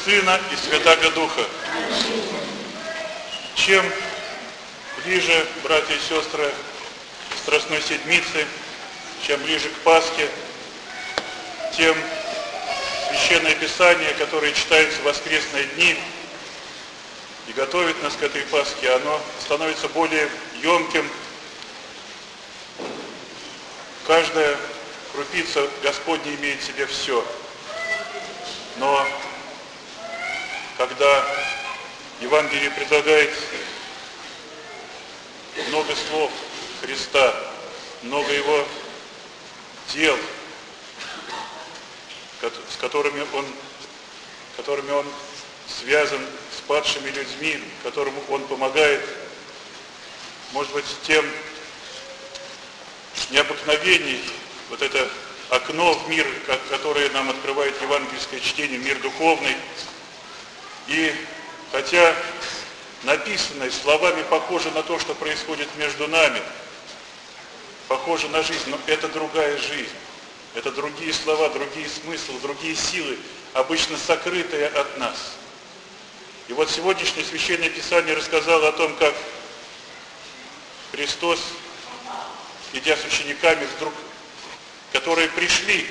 Сына и Святаго Духа. Чем ближе, братья и сестры, к Страстной Седмице, чем ближе к Пасхе, тем Священное Писание, которое читается в воскресные дни и готовит нас к этой Пасхе, оно становится более емким. Каждая крупица Господня имеет в себе все. Но когда Евангелие предлагает много слов Христа, много Его дел, с которыми Он связан с падшими людьми, которым Он помогает, может быть, тем необыкновений, вот это окно в мир, которое нам открывает евангельское чтение, мир духовный. И хотя написанное словами похоже на то, что происходит между нами, похоже на жизнь, но это другая жизнь. Это другие слова, другие смыслы, другие силы, обычно сокрытые от нас. И вот сегодняшнее Священное Писание рассказало о том, как Христос, идя с учениками, вдруг, которые пришли,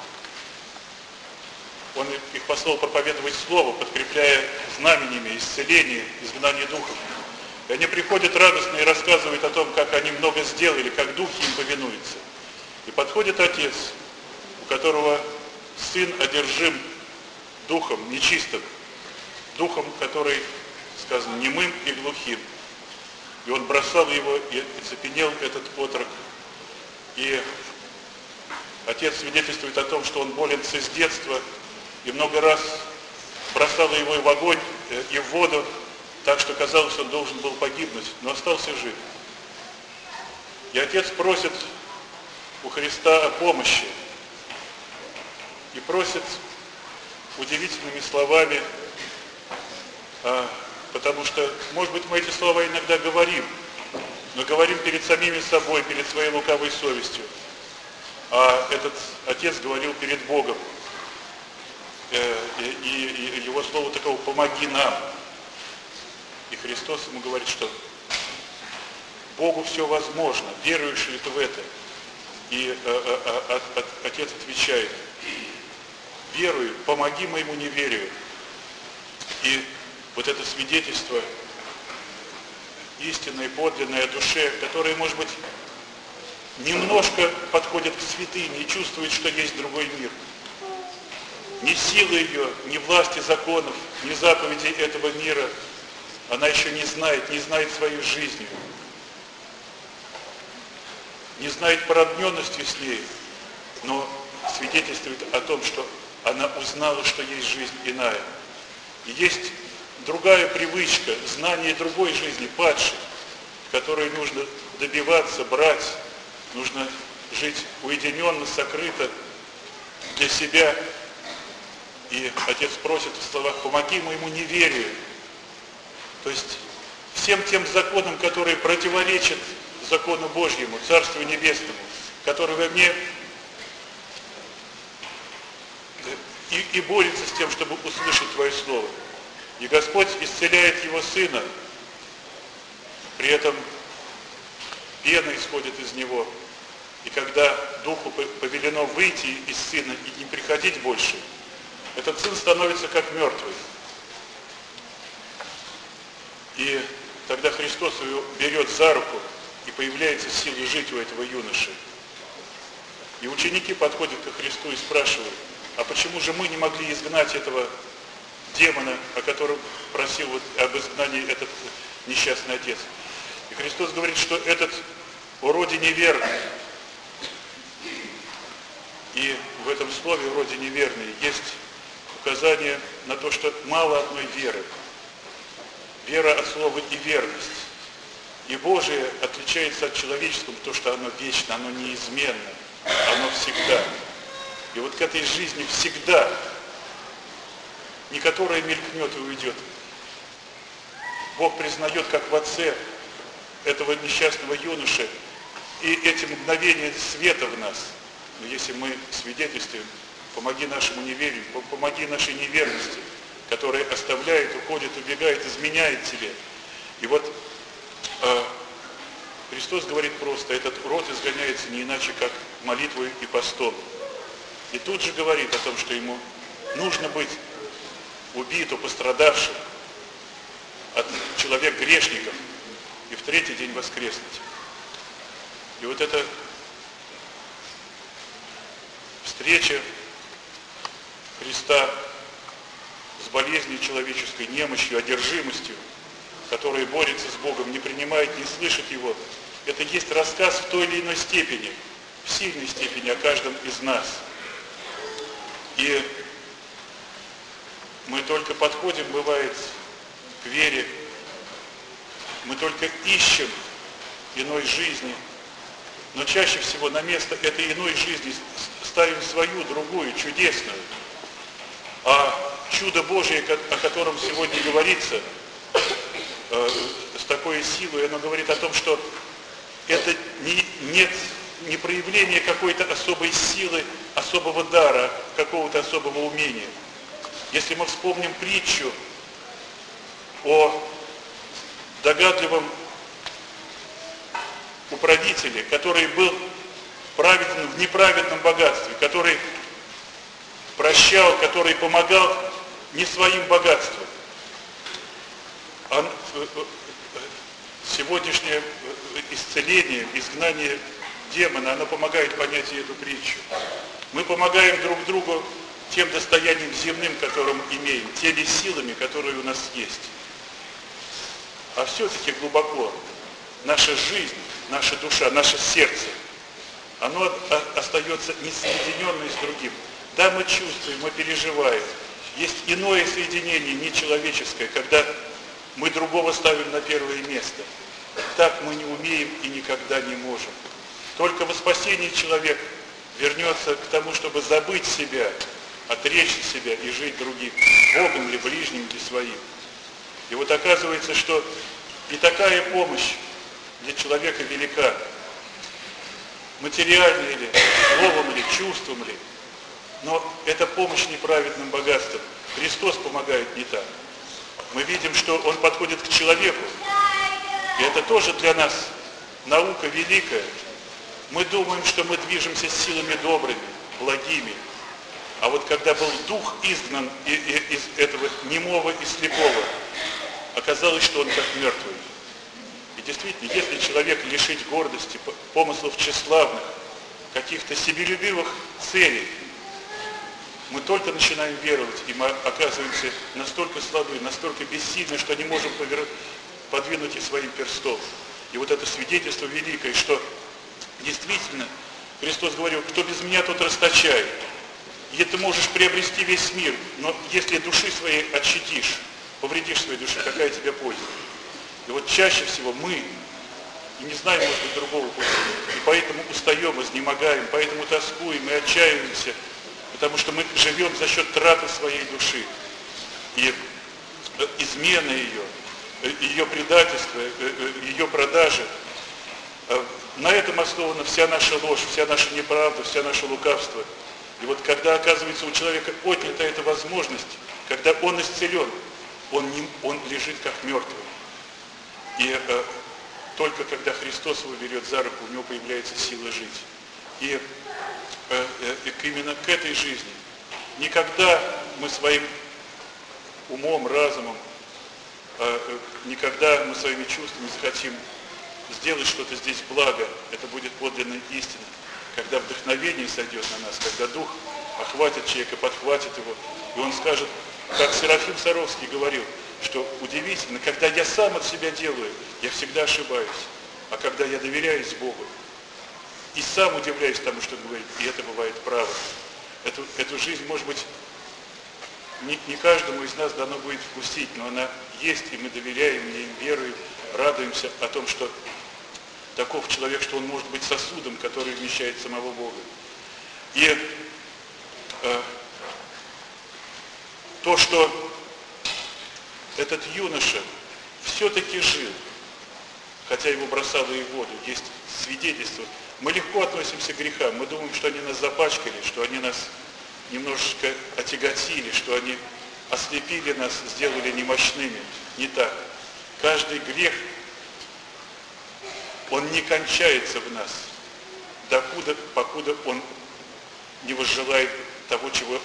Он их послал проповедовать Слово, подкрепляя знамениями, исцеления, изгнания духов. И они приходят радостно и рассказывают о том, как они много сделали, как духи им повинуются. И подходит отец, у которого сын одержим духом нечистым, духом, который, сказано, немым и глухим. И он бросал его, и запенел этот отрок. И отец свидетельствует о том, что он болен с детства, и много раз бросал его и в огонь, и в воду, так что казалось, он должен был погибнуть, но остался жив. И отец просит у Христа о помощи. И просит удивительными словами, потому что, может быть, мы эти слова иногда говорим, но говорим перед самими собой, перед своей лукавой совестью. А этот отец говорил перед Богом. И его слово такого: «Помоги нам». И Христос ему говорит, что Богу все возможно, веруешь ли ты в это? И отец отвечает: верую, помоги моему неверию. И вот это свидетельство истинное, подлинное о душе, которое, может быть, немножко подходит к святыне и чувствует, что есть другой мир. Ни силы ее, ни власти законов, ни заповедей этого мира она еще не знает своей жизнью, не знает породненностью с ней, но свидетельствует о том, что она узнала, что есть жизнь иная. И есть другая привычка, знание другой жизни, падшей, которой нужно добиваться, брать, нужно жить уединенно, сокрыто для себя. И отец просит в словах: «Помоги моему неверию». То есть всем тем законам, которые противоречат закону Божьему, Царству Небесному, который во мне и борется с тем, чтобы услышать Твое Слово. И Господь исцеляет его сына, при этом пена исходит из него. И когда духу повелено выйти из сына и не приходить больше, этот сын становится как мертвый. И тогда Христос его берет за руку, и появляется сила жить у этого юноши. И ученики подходят ко Христу и спрашивают: а почему же мы не могли изгнать этого демона, о котором просил об изгнании этот несчастный отец? И Христос говорит, что этот уроди неверный. И в этом слове «уроди неверный» есть указание на то, что мало одной веры. Вера от слова и верность. И Божие отличается от человеческого, потому что оно вечно, оно неизменно, оно всегда. И вот к этой жизни всегда, не которая мелькнет и уйдет, Бог признает, как в Отце, этого несчастного юноши, и эти мгновения света в нас. Но если мы свидетельствуем, помоги нашему неверию, помоги нашей неверности, который оставляет, уходит, убегает, изменяет тебе. И вот Христос говорит просто, этот род изгоняется не иначе, как молитвой и постом. И тут же говорит о том, что ему нужно быть убитым, пострадавшим от человек-грешников и в третий день воскреснуть. И вот эта встреча Христа с болезнью человеческой, немощью, одержимостью, которая борется с Богом, не принимает, не слышит Его, это есть рассказ в той или иной степени, в сильной степени о каждом из нас. И мы только подходим, бывает, к вере, мы только ищем иной жизни, но чаще всего на место этой иной жизни ставим свою, другую, чудесную. А чудо Божие, о котором сегодня говорится, с такой силой, оно говорит о том, что это не проявление какой-то особой силы, особого дара, какого-то особого умения. Если мы вспомним притчу о догадливом управителе, который был праведен в неправедном богатстве, который прощал, который помогал не своим богатством. Сегодняшнее исцеление, изгнание демона, оно помогает понять и эту притчу. Мы помогаем друг другу тем достоянием земным, которым имеем, теми силами, которые у нас есть. А все-таки глубоко наша жизнь, наша душа, наше сердце, оно остается несоединенное с другим. Да, мы чувствуем, мы переживаем. Есть иное соединение, нечеловеческое, когда мы другого ставим на первое место. Так мы не умеем и никогда не можем. Только во спасении человек вернется к тому, чтобы забыть себя, отречься себя и жить другим, Богом ли, ближним ли своим. И вот оказывается, что и такая помощь для человека велика. Материальной ли, словом ли, чувством ли. Но это помощь неправедным богатством. Христос помогает не так. Мы видим, что Он подходит к человеку. И это тоже для нас наука великая. Мы думаем, что мы движемся силами добрыми, благими. А вот когда был дух изгнан из этого немого и слепого, оказалось, что он как мертвый. И действительно, если человек лишить гордости, помыслов тщеславных, каких-то себелюбивых целей, мы только начинаем веровать, и мы оказываемся настолько слабы, настолько бессильны, что не можем подвинуть и своим перстом. И вот это свидетельство великое, что действительно Христос говорил, кто без меня, тот расточает. И ты можешь приобрести весь мир, но если души своей отщадишь, повредишь своей душе, какая тебе польза? И вот чаще всего мы и не знаем, может быть, другого пути, и поэтому устаем, изнемогаем, поэтому тоскуем и отчаиваемся, потому что мы живем за счет траты своей души. И измена ее предательство, ее продажи, на этом основана вся наша ложь, вся наша неправда, вся наше лукавство. И вот когда, оказывается, у человека отнята эта возможность, когда он исцелен, он лежит как мертвый. И только когда Христос его берет за руку, у него появляется сила жить. И именно к этой жизни никогда мы своим умом, разумом, никогда мы своими чувствами захотим сделать что-то здесь благо. Это будет подлинная истина. Когда вдохновение сойдет на нас, когда Дух охватит человека, подхватит его, и он скажет, как Серафим Саровский говорил, что удивительно, когда я сам от себя делаю, я всегда ошибаюсь, а когда я доверяюсь Богу и сам удивляюсь тому, что он говорит, и это бывает право. Эту жизнь, может быть, не каждому из нас дано будет вкусить, но она есть, и мы доверяем ей, веруем, радуемся о том, что таков человек, что он может быть сосудом, который вмещает самого Бога. И то, что этот юноша все-таки жил, хотя его бросало и в воду, есть свидетельство. Мы легко относимся к грехам, мы думаем, что они нас запачкали, что они нас немножечко отяготили, что они ослепили нас, сделали немощными. Не так. Каждый грех, он не кончается в нас, покуда он не возжелает того, чего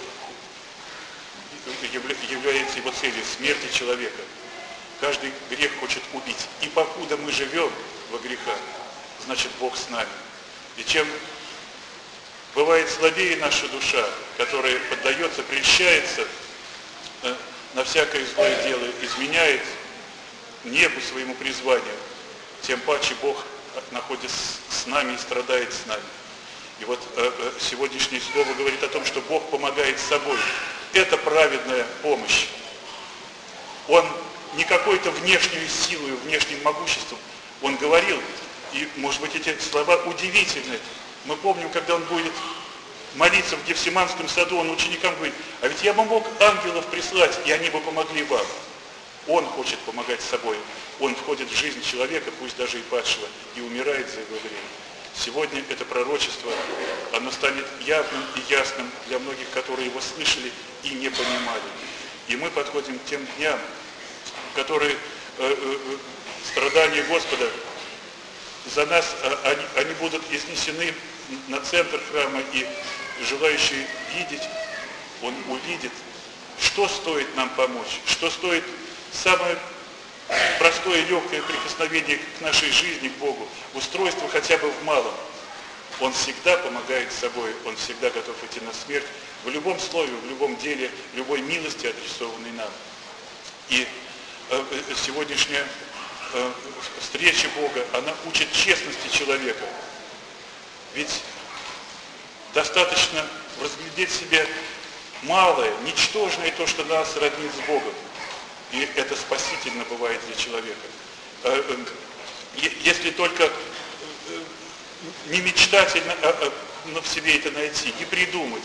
является его целью, смерти человека. Каждый грех хочет убить. И покуда мы живем во грехах, значит Бог с нами. И чем бывает слабее наша душа, которая поддается, прельщается на всякое злое дело, изменяет небу своему призванию, тем паче Бог находится с нами и страдает с нами. И вот сегодняшнее слово говорит о том, что Бог помогает собой. Это праведная помощь. Он не какой-то внешней силой, внешним могуществом. Он говорил, и, может быть, эти слова удивительны. Мы помним, когда он будет молиться в Гефсиманском саду, он ученикам говорит: а ведь я бы мог ангелов прислать, и они бы помогли вам. Он хочет помогать собой. Он входит в жизнь человека, пусть даже и падшего, и умирает за его грех. Сегодня это пророчество, оно станет явным и ясным для многих, которые его слышали и не понимали. И мы подходим к тем дням, которые страдания Господа за нас, они будут изнесены на центр храма, и желающий видеть, он увидит, что стоит нам помочь, что стоит самое простое, легкое прикосновение к нашей жизни, к Богу, устройство хотя бы в малом. Он всегда помогает собой, он всегда готов идти на смерть в любом слове, в любом деле, в любой милости, адресованной нам. И сегодняшняя встреча Бога, она учит честности человека. Ведь достаточно разглядеть в себе малое, ничтожное то, что нас роднит с Богом. И это спасительно бывает для человека. Если только не мечтательно, но в себе это найти, не придумать,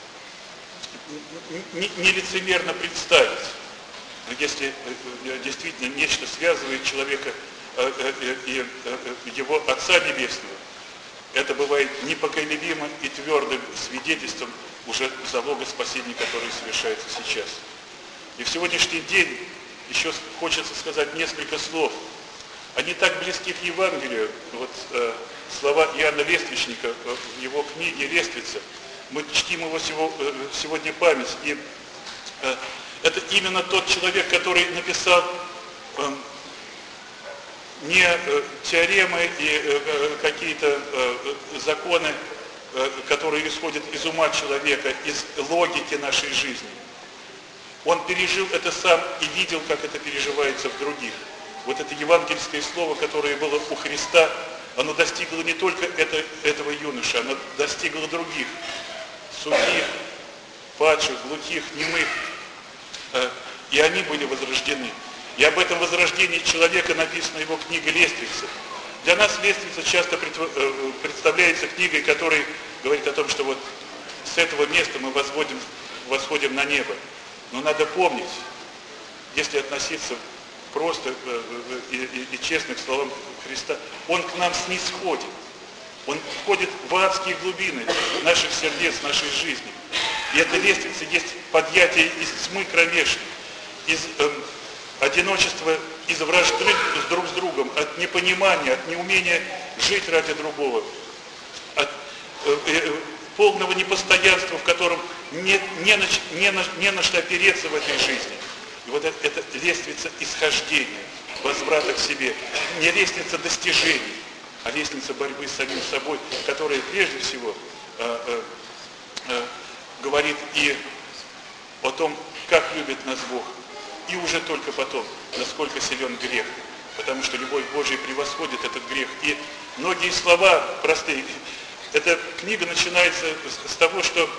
не лицемерно представить. Но если действительно нечто связывает человека и его Отца Небесного, это бывает непоколебимым и твердым свидетельством уже залога спасения, который совершается сейчас. И в сегодняшний день еще хочется сказать несколько слов. Они так близки к Евангелию. Вот слова Иоанна Лествичника в его книге «Лествица». Мы чтим его сегодня память. И это именно тот человек, который написал не теоремы и какие-то законы, которые исходят из ума человека, из логики нашей жизни. Он пережил это сам и видел, как это переживается в других. Вот это евангельское слово, которое было у Христа, оно достигло не только этого юноши, оно достигло других, сухих, падших, глухих, немых. И они были возрождены. И об этом возрождении человека написана его книга «Лествица». Для нас «Лествица» часто представляется книгой, которая говорит о том, что вот с этого места мы восходим на небо. Но надо помнить, если относиться просто и честно к словам Христа, Он к нам снисходит. Он входит в адские глубины наших сердец, нашей жизни. И эта лестница есть подъятие из тьмы кромешной, из одиночества, из вражды друг с другом, от непонимания, от неумения жить ради другого, от полного непостоянства, в котором не на что опереться в этой жизни. И вот это лестница исхождения, возврата к себе, не лестница достижений, а лестница борьбы с самим собой, которая прежде всего говорит и о том, как любит нас Бог, и уже только потом, насколько силен грех. Потому что любовь Божия превосходит этот грех. И многие слова простые. Эта книга начинается с того, что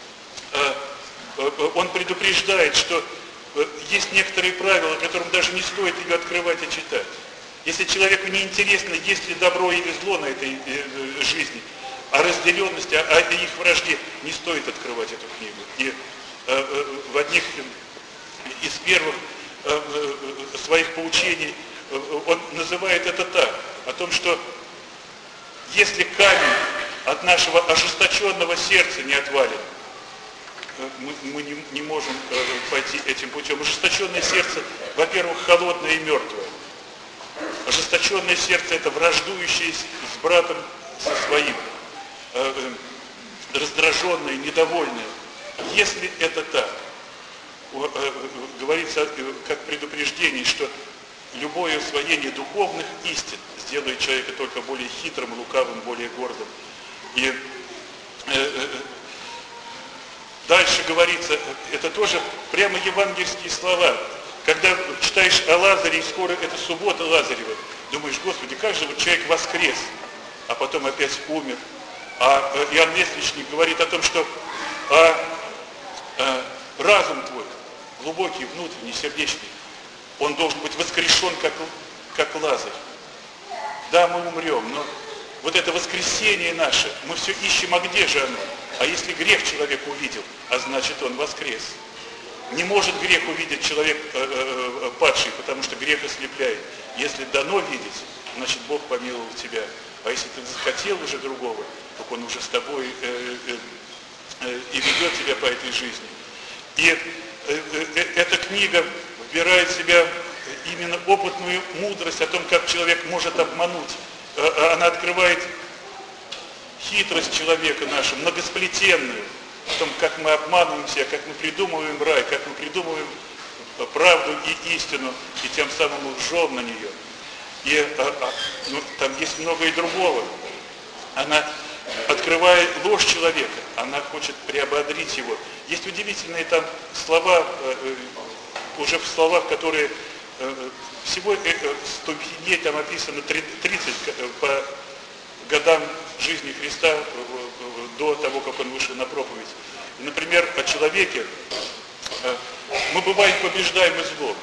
он предупреждает, что есть некоторые правила, которым даже не стоит ее открывать и читать. Если человеку не интересно, есть ли добро или зло на этой жизни, о разделенности, о их вражде, не стоит открывать эту книгу. И в одних из первых своих поучений он называет это так, о том, что если камень от нашего ожесточенного сердца не отвален, мы не можем пойти этим путем. Ожесточенное сердце, во-первых, холодное и мертвое. Ожесточенное сердце – это враждующее с братом со своим, раздраженное, недовольное. Если это так, говорится как предупреждение, что любое усвоение духовных истин сделает человека только более хитрым, лукавым, более гордым. И дальше говорится, это тоже прямо евангельские слова. Когда читаешь о Лазаре, и скоро это суббота Лазарева, думаешь, Господи, как же вот человек воскрес, а потом опять умер. А Иоанн Лествичник говорит о том, что разум твой, глубокий, внутренний, сердечный, он должен быть воскрешен, как Лазарь. Да, мы умрем, но вот это воскресение наше, мы все ищем, а где же оно? А если грех человек увидел, а значит он воскрес. Не может грех увидеть человек падший, потому что грех ослепляет. Если дано видеть, значит Бог помиловал тебя. А если ты захотел уже другого, так он уже с тобой и ведет тебя по этой жизни. И эта книга вбирает в себя именно опытную мудрость о том, как человек может обмануть. Она открывает хитрость человека нашу, многосплетенную, о том, как мы обманываем себя, как мы придумываем рай, как мы придумываем правду и истину, и тем самым лжем на нее. И там есть много и другого. Она, открывая ложь человека, она хочет приободрить его. Есть удивительные там слова, уже в словах, которые всего ступеней там описано 30 по годам жизни Христа до того, как он вышел на проповедь. Например, о человеке мы бываем побеждаемы злом.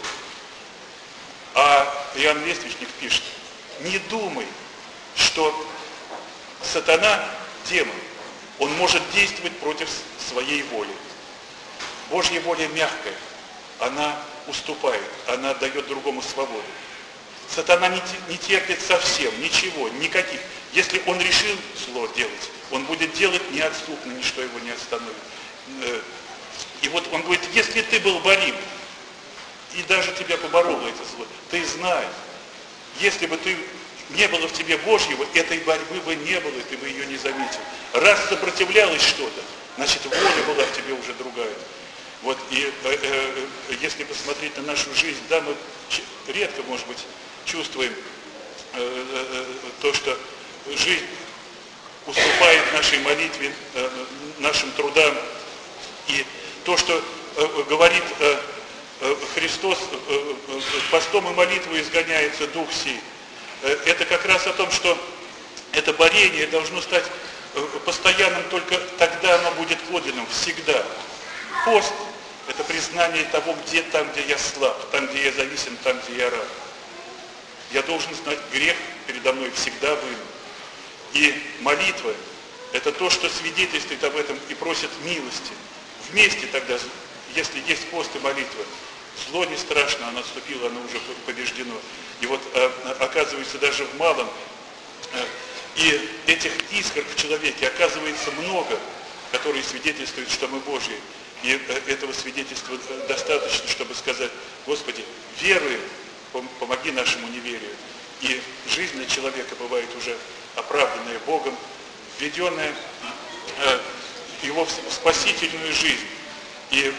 А Иоанн Лествичник пишет, не думай, что сатана, демон, он может действовать против своей воли. Божья воля мягкая, она уступает, она дает другому свободу. Сатана не терпит совсем ничего, никаких. Если он решил зло делать, он будет делать неотступно, ничто его не остановит. И вот он говорит, если ты был борим, и даже тебя побороло это зло, ты знай, если бы не было в тебе Божьего, этой борьбы бы не было, ты бы ее не заметил. Раз сопротивлялось что-то, значит воля была в тебе уже другая. Вот, и если посмотреть на нашу жизнь, да, мы редко, может быть, чувствуем то, что жизнь уступает нашей молитве, нашим трудам. И то, что говорит Христос, постом и молитвой изгоняется дух сей, это как раз о том, что это борение должно стать постоянным, только тогда оно будет подлинным, всегда. Пост – это признание того, там, где я слаб, там, где я зависим, там, где я раб. Я должен знать, грех передо мной всегда вынут. И молитва – это то, что свидетельствует об этом и просит милости. Вместе тогда, если есть пост и молитва, зло не страшно, оно отступило, оно уже побеждено. И вот оказывается даже в малом, и этих искр в человеке оказывается много, которые свидетельствуют, что мы Божьи. И этого свидетельства достаточно, чтобы сказать, Господи, веруем, помоги нашему неверию. И жизнь человека бывает уже оправданная Богом, введенная его в спасительную жизнь. И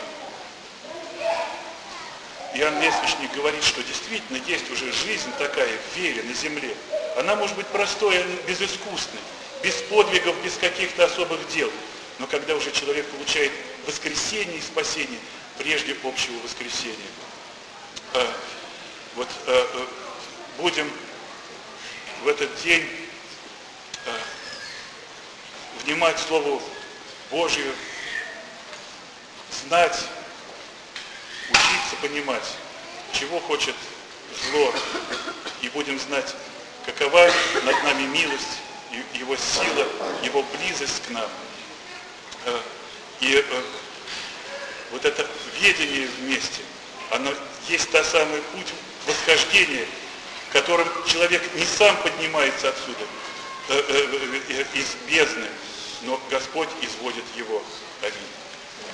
Иоанн Лествичник говорит, что действительно есть уже жизнь такая в вере на земле. Она может быть простой, безыскусной, без подвигов, без каких-то особых дел. Но когда уже человек получает воскресение и спасение, прежде общего воскресения. Вот будем в этот день внимать Слову Божию, знать, учиться понимать, чего хочет зло, и будем знать, какова над нами милость, Его сила, Его близость к нам. И вот это ведение вместе, оно есть та самый путь восхождения, которым человек не сам поднимается отсюда, из бездны, но Господь изводит его. Аминь.